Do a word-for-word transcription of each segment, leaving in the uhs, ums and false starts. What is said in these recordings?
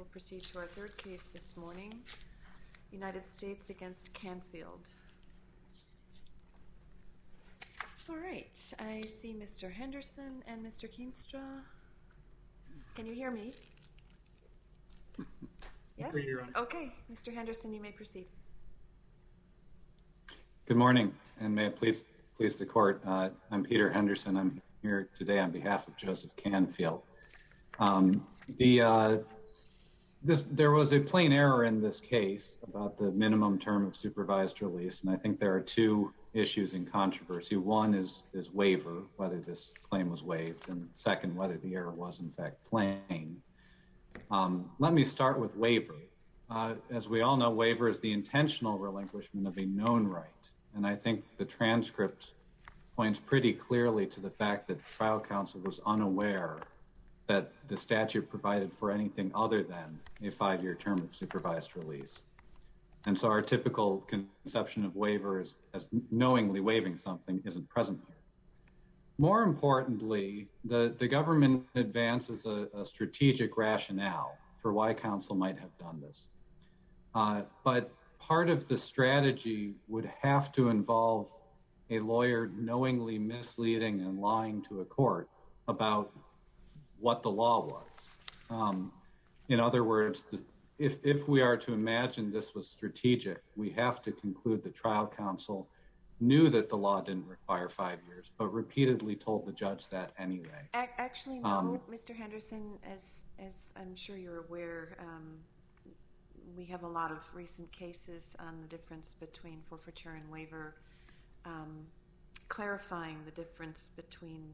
We'll proceed to our third case this morning, United States against Canfield. All right, I see Mister Henderson and Mister Keenstra. Can you hear me? Yes? Okay, Mister Henderson, you may proceed. Good morning, and may it please, please the court. Uh, I'm Peter Henderson. I'm here today on behalf of Joseph Canfield. Um, the uh, this there was a plain error in this case about the minimum term of supervised release, and I think there are two issues in controversy. One is is waiver, whether this claim was waived, and second, whether the error was in fact plain. Um, let me start with waiver. Uh, as we all know, waiver is the intentional relinquishment of a known right, and I think the transcript points pretty clearly to the fact that trial counsel was unaware that the statute provided for anything other than a five-year term of supervised release. And so our typical conception of waiver is, as knowingly waiving something isn't present here. More importantly, the, the government advances a, a strategic rationale for why counsel might have done this. Uh, but part of the strategy would have to involve a lawyer knowingly misleading and lying to a court about what the law was. Um, in other words, the, if, if we are to imagine this was strategic, we have to conclude that trial counsel knew that the law didn't require five years, but repeatedly told the judge that anyway. Actually, no, um, Mister Henderson, as, as I'm sure you're aware, um, we have a lot of recent cases on the difference between forfeiture and waiver, um, clarifying the difference between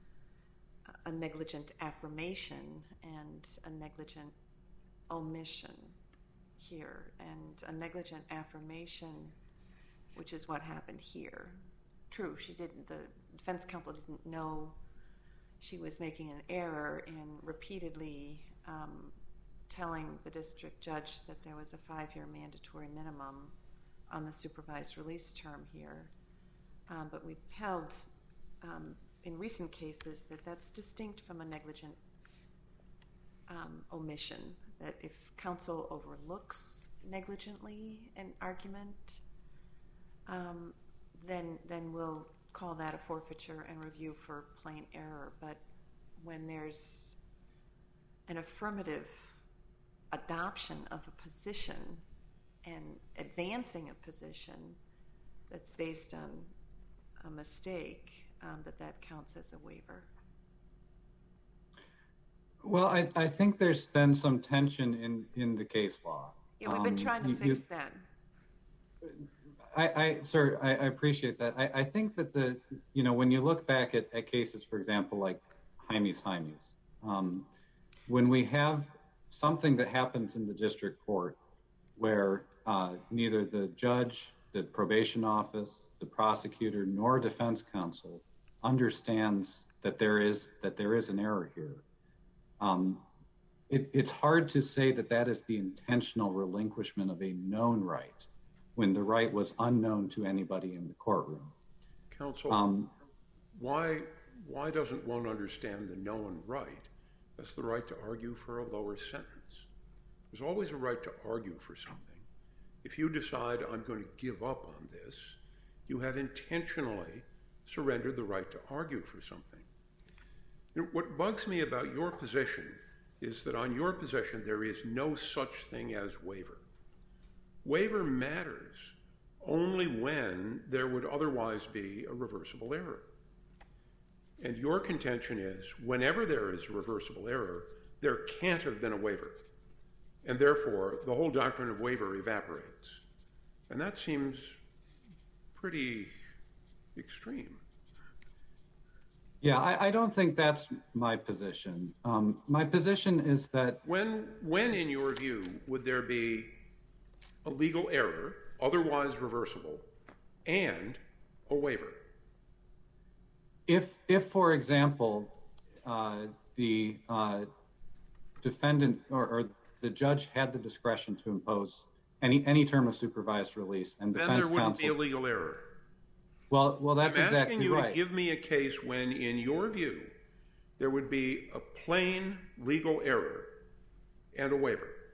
a negligent affirmation and a negligent omission here. And a negligent affirmation, which is what happened here. True, she didn't, the defense counsel didn't know she was making an error in repeatedly um, telling the district judge that there was a five-year mandatory minimum on the supervised release term here. Um, but we've held um, in recent cases that that's distinct from a negligent um, omission, that if counsel overlooks negligently an argument, um, then then we'll call that a forfeiture and review for plain error. But when there's an affirmative adoption of a position and advancing a position that's based on a mistake, um, that that counts as a waiver. Well, I, I think there's been some tension in, in the case law. Yeah, we've been um, trying to you, fix you, that. I, I sir, I, I appreciate that. I, I think that the, you know, when you look back at, at cases, for example, like Jaime's Jaime's, um, when we have something that happens in the district court where uh, neither the judge, the probation office, the prosecutor, nor defense counsel understands that there is that there is an error here. Um, it, it's hard to say that that is the intentional relinquishment of a known right when the right was unknown to anybody in the courtroom. Counsel, um, why why doesn't one understand the known right as the right to argue for a lower sentence? There's always a right to argue for something. If you decide I'm going to give up on this, you have intentionally surrendered the right to argue for something. You know, what bugs me about your position is that on your position there is no such thing as waiver. Waiver matters only when there would otherwise be a reversible error. And your contention is whenever there is reversible error, there can't have been a waiver. And therefore, the whole doctrine of waiver evaporates. And that seems pretty extreme. Yeah, I, I don't think that's my position. Um, my position is that... When, when, in your view, would there be a legal error, otherwise reversible, and a waiver? If, if for example, uh, the uh, defendant or, or the judge had the discretion to impose any any term of supervised release, and then defense there wouldn't counsel, be a legal error. Well, well, that's I'm exactly asking you right. to give me a case when, in your view, there would be a plain legal error and a waiver.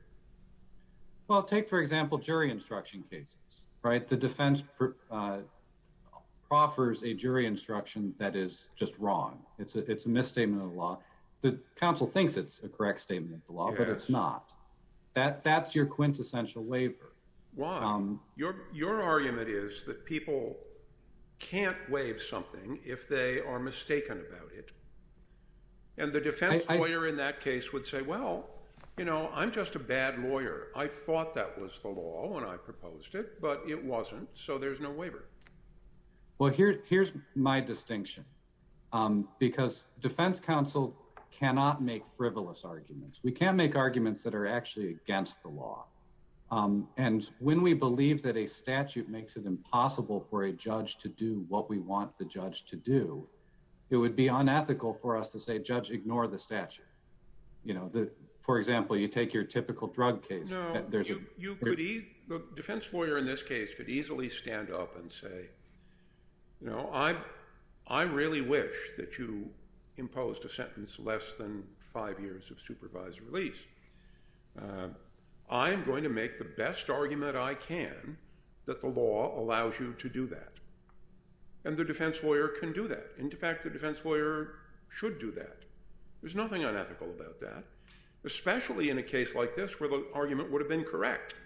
Well, take, for example, jury instruction cases, right? The defense uh, proffers a jury instruction that is just wrong. It's a, it's a misstatement of the law. The counsel thinks it's a correct statement of the law, yes. but it's not. That That's your quintessential waiver. Why? Um, your, your argument is that people can't waive something if they are mistaken about it. And the defense I, lawyer I, in that case would say, well, you know, I'm just a bad lawyer. I thought that was the law when I proposed it, but it wasn't, so there's no waiver. Well, here, here's my distinction. Um, because defense counsel cannot make frivolous arguments. We can't make arguments that are actually against the law. Um, and when we believe that a statute makes it impossible for a judge to do what we want the judge to do, it would be unethical for us to say, Judge, ignore the statute. You know, the, for example, you take your typical drug case. No, There's you, a, you could e- the defense lawyer in this case could easily stand up and say, you know, I, I really wish that you imposed a sentence less than five years of supervised release. Uh, I'm going to make the best argument I can that the law allows you to do that. And the defense lawyer can do that. In fact, the defense lawyer should do that. There's nothing unethical about that, especially in a case like this where the argument would have been correct.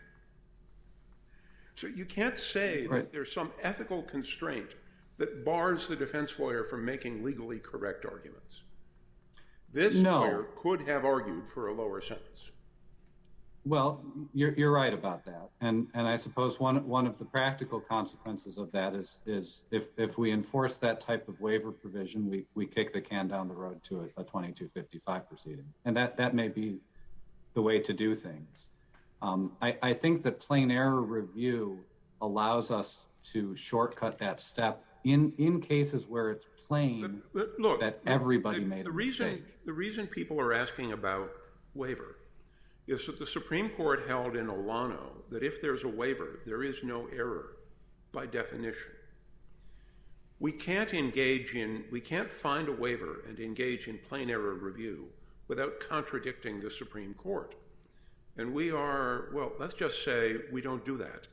So you can't say right. that there's some ethical constraint that bars the defense lawyer from making legally correct arguments. This no. lawyer could have argued for a lower sentence. Well, you're, you're right about that. And and I suppose one one of the practical consequences of that is is if, if we enforce that type of waiver provision, we, we kick the can down the road to a, a twenty-two fifty-five proceeding. And that, that may be the way to do things. Um, I, I think that plain error review allows us to shortcut that step in, in cases where it's plain but, but look, that everybody the, made the a reason, mistake. The reason people are asking about waiver is that the Supreme Court held in Olano that if there's a waiver, there is no error by definition. We can't engage in, we can't find a waiver and engage in plain error review without contradicting the Supreme Court. And we are, well, let's just say we don't do that.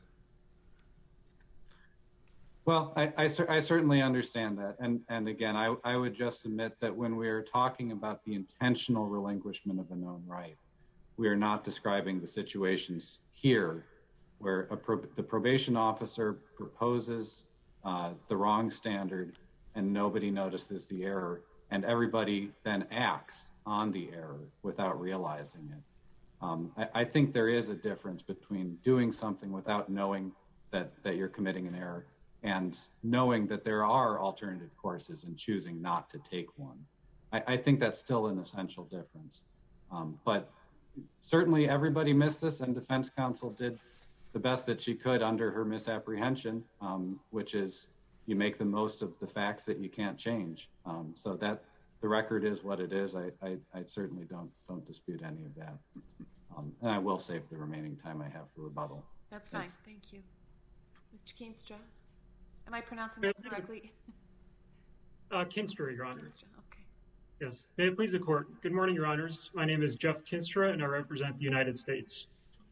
Well, I, I, I certainly understand that. And, and again, I, I would just submit that when we are talking about the intentional relinquishment of a known right, we are not describing the situations here where a pro- the probation officer proposes uh, the wrong standard and nobody notices the error and everybody then acts on the error without realizing it. Um, I, I think there is a difference between doing something without knowing that, that you're committing an error and knowing that there are alternative courses and choosing not to take one. I, I think that's still an essential difference. Um, but certainly everybody missed this, and defense counsel did the best that she could under her misapprehension, um, which is you make the most of the facts that you can't change. Um, so that the record is what it is. I, I, I certainly don't don't dispute any of that. Um, and I will save the remaining time I have for rebuttal. That's fine. Thanks. Thank you. Mister Keenstra? Am I pronouncing that correctly? Uh, Kinstra, Your Honor. Kinstra, okay. Yes. May it please the Court. Good morning, Your Honors. My name is Jeff Kinstra, and I represent the United States.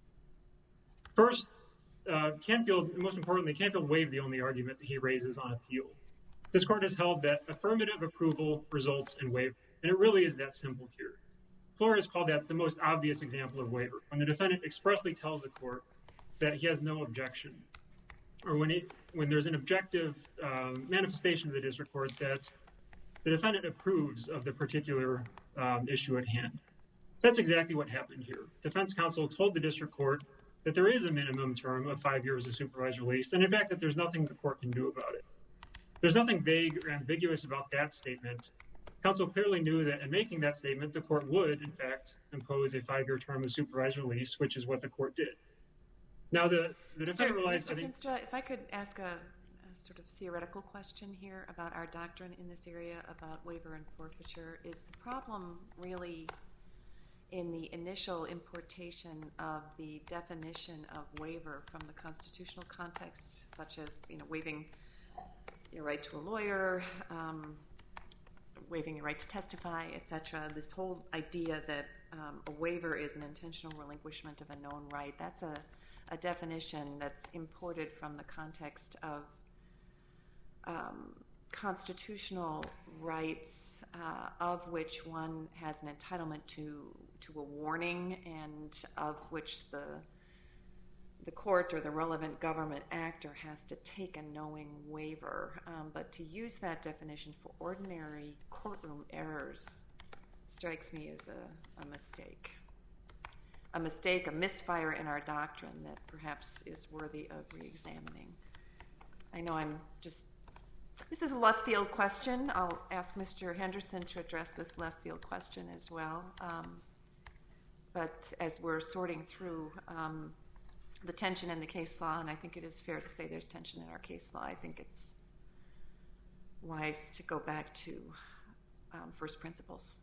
First, uh, Canfield, most importantly, Canfield waived the only argument that he raises on appeal. This Court has held that affirmative approval results in waiver, and it really is that simple here. Flores called that the most obvious example of waiver, when the defendant expressly tells the Court that he has no objection, or when it, when there's an objective um, manifestation of the district court that the defendant approves of the particular um, issue at hand. That's exactly what happened here. Defense counsel told the district court that there is a minimum term of five years of supervised release, and in fact that there's nothing the court can do about it. There's nothing vague or ambiguous about that statement. Counsel clearly knew that in making that statement, the court would, in fact, impose a five-year term of supervised release, which is what the court did. Now, the, the defendant realized... Mister Kinstra, if I could ask a, a sort of theoretical question here about our doctrine in this area about waiver and forfeiture, is the problem really in the initial importation of the definition of waiver from the constitutional context, such as, you know, waiving your right to a lawyer, um, waiving your right to testify, et cetera. This whole idea that um, a waiver is an intentional relinquishment of a known right, that's a, a definition that's imported from the context of um, constitutional rights, uh, of which one has an entitlement to to a warning, and of which the the court or the relevant government actor has to take a knowing waiver. Um, but to use that definition for ordinary courtroom errors strikes me as a, a mistake. A mistake, a misfire in our doctrine that perhaps is worthy of re-examining. I know I'm just... This is a left field question. I'll ask Mister Henderson to address this left field question as well. Um, but as we're sorting through um, the tension in the case law, and I think it is fair to say there's tension in our case law, I think it's wise to go back to um, first principles.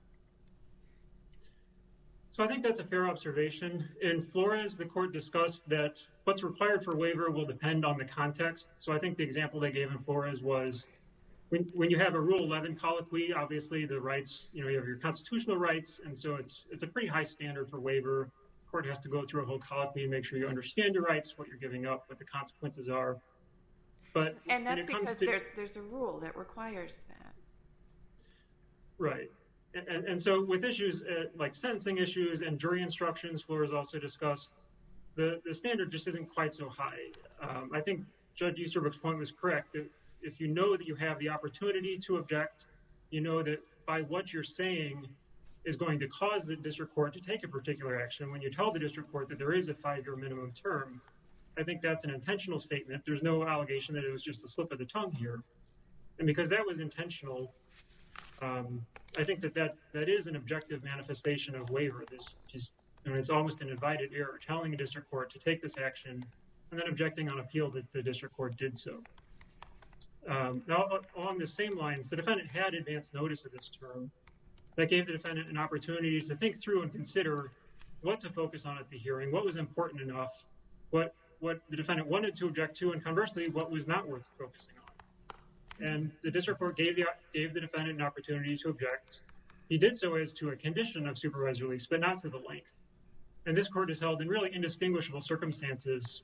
So I think that's a fair observation. In Flores, the court discussed that what's required for waiver will depend on the context. So I think the example they gave in Flores was when, when you have a Rule eleven colloquy, obviously the rights, you know, you have your constitutional rights, and so it's it's a pretty high standard for waiver. The court has to go through a whole colloquy and make sure you understand your rights, what you're giving up, what the consequences are. But and that's because to, there's there's a rule that requires that. Right. And, and so with issues uh, like sentencing issues and jury instructions, Flores also discussed, the, the standard just isn't quite so high. Um, I think Judge Easterbrook's point was correct. If, if you know that you have the opportunity to object, you know that by what you're saying is going to cause the district court to take a particular action. When you tell the district court that there is a five-year minimum term, I think that's an intentional statement. There's no allegation that it was just a slip of the tongue here. And because that was intentional, um, I think that, that that is an objective manifestation of waiver. This just, you know, it's almost an invited error, telling a district court to take this action and then objecting on appeal that the district court did so. Um, now, along the same lines, the defendant had advance notice of this term. That gave the defendant an opportunity to think through and consider what to focus on at the hearing, what was important enough, what what the defendant wanted to object to, and conversely, what was not worth focusing on. And the district court gave the gave the defendant an opportunity to object. He did so as to a condition of supervised release, but not to the length. And this court has held in really indistinguishable circumstances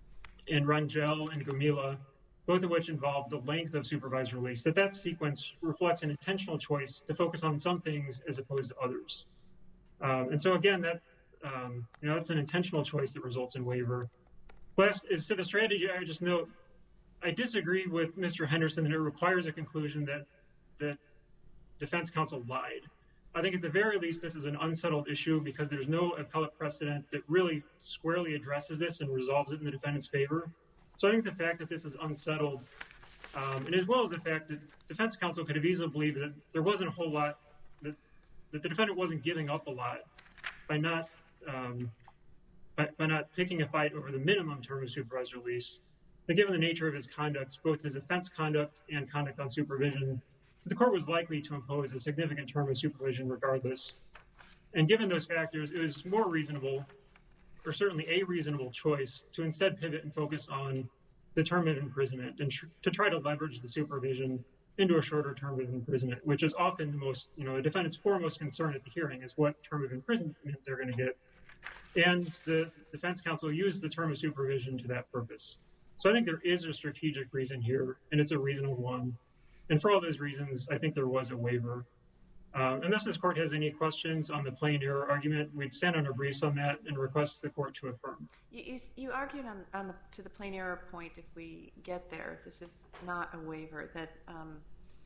in Rangel and Gumila, both of which involved the length of supervised release, that that sequence reflects an intentional choice to focus on some things as opposed to others. Um, and so again, that um, you know, that's an intentional choice that results in waiver. Last is to the strategy, I just note, I disagree with Mister Henderson that it requires a conclusion that that defense counsel lied. I think at the very least this is an unsettled issue because there's no appellate precedent that really squarely addresses this and resolves it in the defendant's favor. So I think the fact that this is unsettled, um, and as well as the fact that defense counsel could have easily believed that there wasn't a whole lot, that, that the defendant wasn't giving up a lot by not um, by, by not picking a fight over the minimum term of supervised release. But given the nature of his conduct, both his offense conduct and conduct on supervision, the court was likely to impose a significant term of supervision regardless. And given those factors, it was more reasonable, or certainly a reasonable choice, to instead pivot and focus on the term of imprisonment and tr- to try to leverage the supervision into a shorter term of imprisonment, which is often the most, you know, the defendant's foremost concern at the hearing is what term of imprisonment they're going to get. And the defense counsel used the term of supervision to that purpose. So I think there is a strategic reason here, and it's a reasonable one. And for all those reasons, I think there was a waiver. Um, unless this court has any questions on the plain error argument, we'd stand on our briefs on that and request the court to affirm. You, you, you argued on, on the, to the plain error point, if we get there, if this is not a waiver, that um,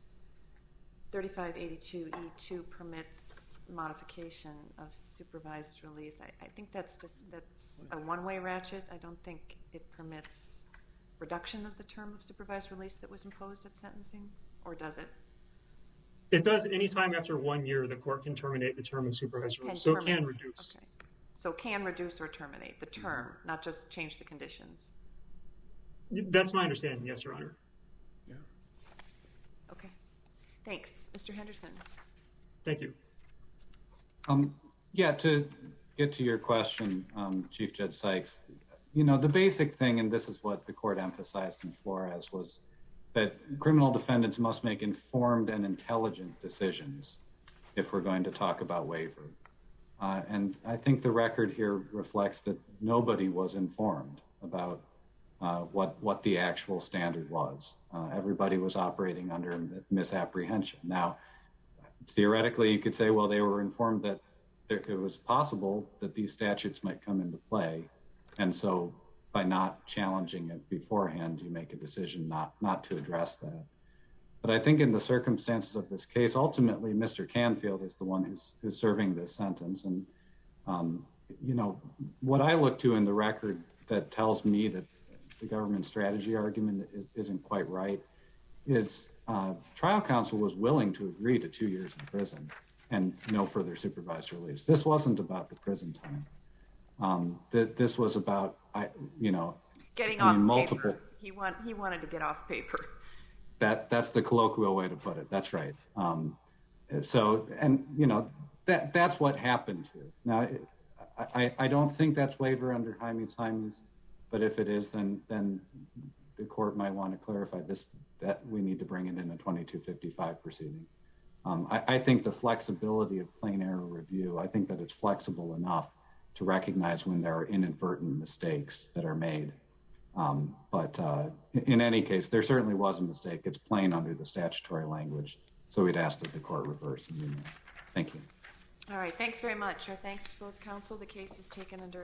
thirty-five eighty-two E two permits modification of supervised release. I, I think that's just that's a one-way ratchet. I don't think it permits reduction of the term of supervised release that was imposed at sentencing, or does it? It does. Any time after one year, the court can terminate the term of supervised release, so it can reduce. Okay. So can reduce or terminate the term, mm-hmm. not just change the conditions. That's my understanding, yes, Your Honor. Yeah. Okay. Thanks. Mister Henderson. Thank you. Um, yeah, to get to your question, um, Chief Judge Sykes, you know, the basic thing, and this is what the court emphasized in Flores, was that criminal defendants must make informed and intelligent decisions if we're going to talk about waiver. Uh, and I think the record here reflects that nobody was informed about uh, what what the actual standard was. Uh, everybody was operating under misapprehension. Now, theoretically, you could say, well, they were informed that there, it was possible that these statutes might come into play. And so by not challenging it beforehand, you make a decision not, not to address that. But I think in the circumstances of this case, ultimately, Mister Canfield is the one who's, who's serving this sentence. And, um, you know, what I look to in the record that tells me that the government strategy argument isn't quite right is uh, trial counsel was willing to agree to two years in prison and no further supervised release. This wasn't about the prison time. Um, th- this was about, I, you know, getting I off mean, multiple. paper. He want he wanted to get off paper. That that's the colloquial way to put it. That's right. Um, so, and you know, that that's what happened here. Now, I, I don't think that's waiver under Hymes Hymes, but if it is, then then the court might want to clarify this, that we need to bring it in a twenty-two fifty-five proceeding. Um, I, I think the flexibility of plain error review, I think that it's flexible enough to recognize when there are inadvertent mistakes that are made. Um, but uh, in any case, there certainly was a mistake. It's plain under the statutory language. So we'd ask that the court reverse. Thank you. All right. Thanks very much. Our thanks to both counsel. The case is taken under